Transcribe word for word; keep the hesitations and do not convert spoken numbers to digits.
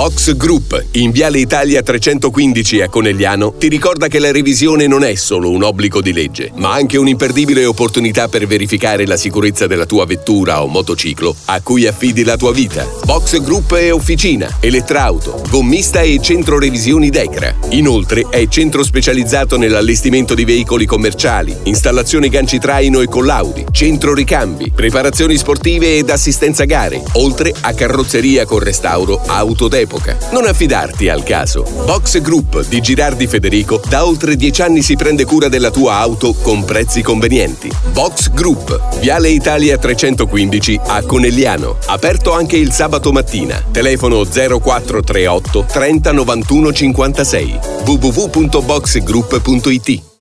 Box Group, in Viale Italia trecentoquindici a Conegliano, ti ricorda che la revisione non è solo un obbligo di legge, ma anche un'imperdibile opportunità per verificare la sicurezza della tua vettura o motociclo a cui affidi la tua vita. Box Group è officina, elettrauto, gommista e centro revisioni Decra. Inoltre è centro specializzato nell'allestimento di veicoli commerciali, installazione ganci traino e collaudi, centro ricambi, preparazioni sportive ed assistenza gare, oltre a carrozzeria con restauro auto d'epoca. Non affidarti al caso. Box Group di Girardi Federico da oltre dieci anni si prende cura della tua auto con prezzi convenienti. Box Group, Viale Italia trecentoquindici a Conegliano. Aperto anche il sabato mattina. Telefono zero quattro tre otto trenta novantuno cinquantasei. w w w punto box group punto i t.